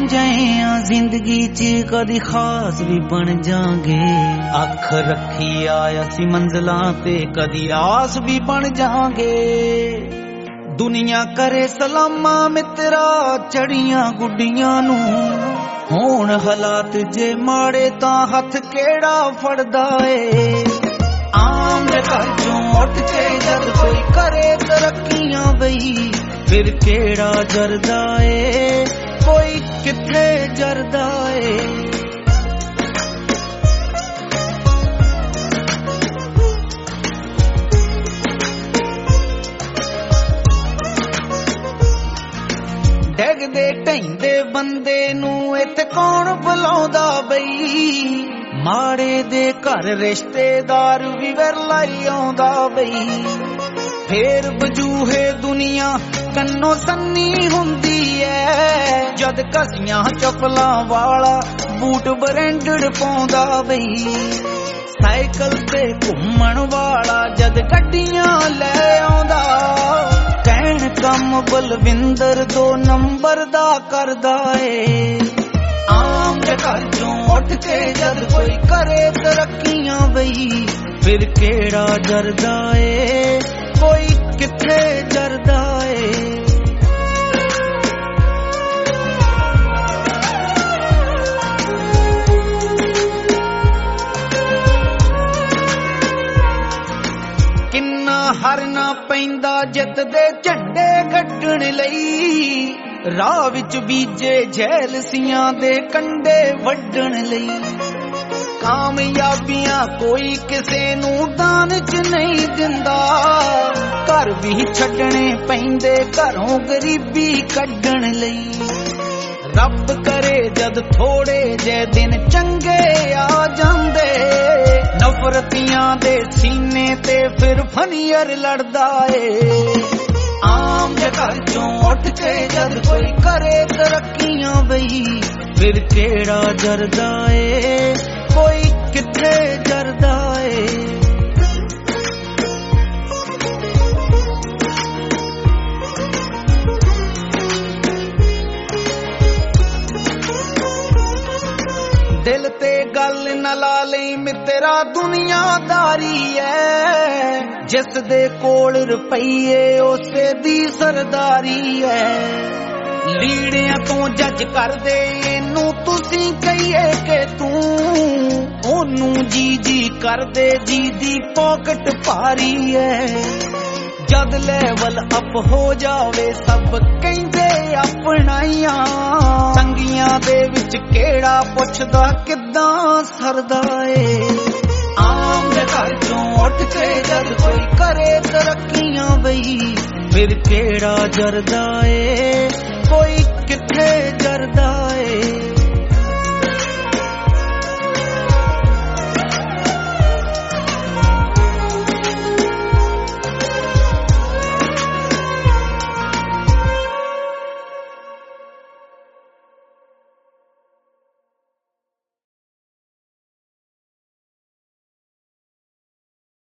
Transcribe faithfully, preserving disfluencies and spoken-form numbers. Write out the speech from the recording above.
आम जहे आ जिंदगी च कदी खास भी बन जांगे। अख रखी आया सी मंजिलां ते कदी आस भी बन जांगे। दुनिया करे सलामा मित्रा चढ़ियां गुड्डियां नू, होण हालात जे माड़े तां हथ केड़ा फड़दा ए। आम दे घर चों उठ के जद कोई करे तरक्कियां बई, फिर केड़ा जरदा ए कोई किथे जरदा ए। डगदे ढैंदे बंदे नू इत्थे कौन बुलाउंदा बई, माड़े दे घर रिश्तेदार भी विरलाई आउंदा बई। फेर वजूहे दुनिया कन्नो सन्नी हुंदी ऐ, जद कसियां चपलां वाला बूट ब्रांडेड पाउंदा बई। साइकिल ते घुम्मण वाला जद गड्डियां लै आउंदा, कहण कम बलविंदर दो नंबर दा करदा ए। आम दे घर चों उठ के जद कोई करे तरक्कियां बई, फिर केड़ा जरदा ए कोई किथे जरदा ए। किन्ना हरना पैंदा जित दे झंडे कड्डण लई, राह विच बीजे झैलसियां दे कंडे वड्डण लई। कामयाबियां कोई किसे नू दान च नहीं दिंदा, घर भी छड्डणे पैंदे घरों गरीबी कड्डण लई। रब करे जद थोड़े जे दिन चंगे आ जांदे, नफरतियां दे सीने ते फिर फनियर लड़दा ए। आम दे घर चों उठ के जद कोई करे तरक्कियां बई, फिर केड़ा जरदा ए कोई किथे जरदा ए। दिल ते गल न ला लई मित्रा दुनियादारी है, जिस दे कोल रुपईए उसे दी सरदारी है। लीड़ियां तो जज कर दे इनू तुसी कहिए के तू, ओनू जी जी कर दे जी दी पॉकेट भारी है। जद लेवल अप हो जावे सब कहंदे अपनाइयां, संगियां दे विच केड़ा पुछदा किदां सरदा ए। आम दे घर चों उठ के जद कोई करे तरक्कियां बई, फिर केड़ा जरदा ए कोई किथे जरदा